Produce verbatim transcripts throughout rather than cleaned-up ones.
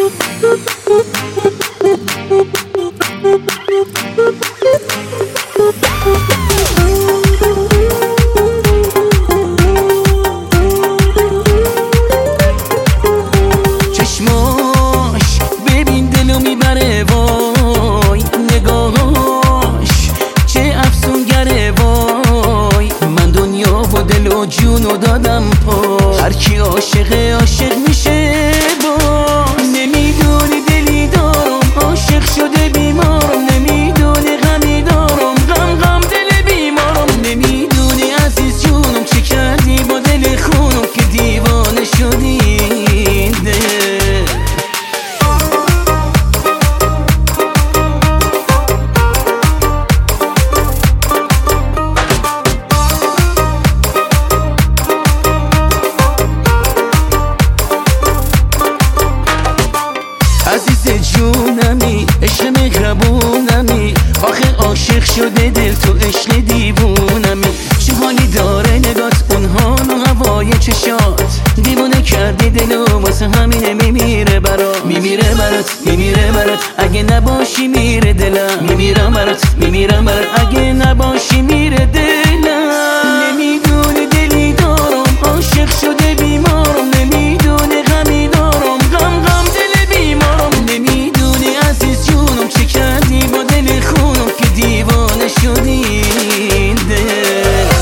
چشماش ببین دلو میبره وای، نگاهاش چه افسونگره وای. من دنیا و دل و جونو دادم پای، هر کی عاشقه عاشق میشه باز. نمیدونی دلی دارم عاشق شده بیمارم، نمیدونی غمی دارم غم غم دل بیمارم. نمیدونی عزیز جونم چه کردی با دل خونم که دیوانه شدی دل. عزیز جونمی عشق مهربونمی، آخه عاشق شده دل تو عشق دیوونمی. چه حالی داره نگات اون حال و هوای چشات، دیوونه کردی دلو واسه همینه میمیره برات. میمیره برات میمیره برات اگه نباشی میره دلم. میمیرم برات میمیرم برات اگه نباشی میره دلم. نمیدونی دلی دارم عاشق شده بیمارم، نمیدونی غمی دارم غم غم دل بیمارم. نمیدونی عزیز جونم چه کردی با دل خونم که دیوانه شدی دل.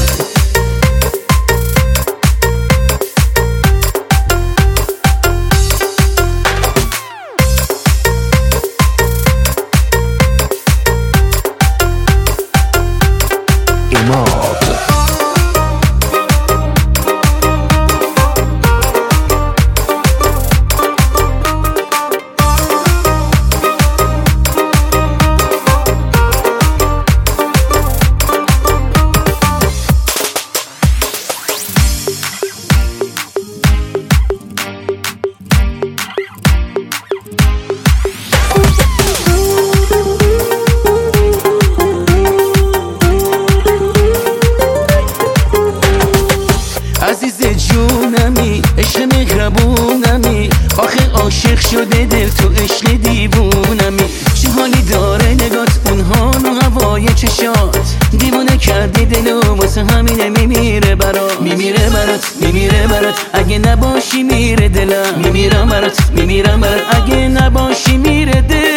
عزیز جونمی عشق مهربونمی، آخه عاشق شده دل تو عشق دیوونمی. چه حالی داره نگات اون حال و هوای چشات، دیوونه کردی دلو واسه همینه میمیره برات. میمیره برات میمیره برات اگه نباشی میره دلم. میمیرم برات میمیرم برات اگه نباشی میره دل.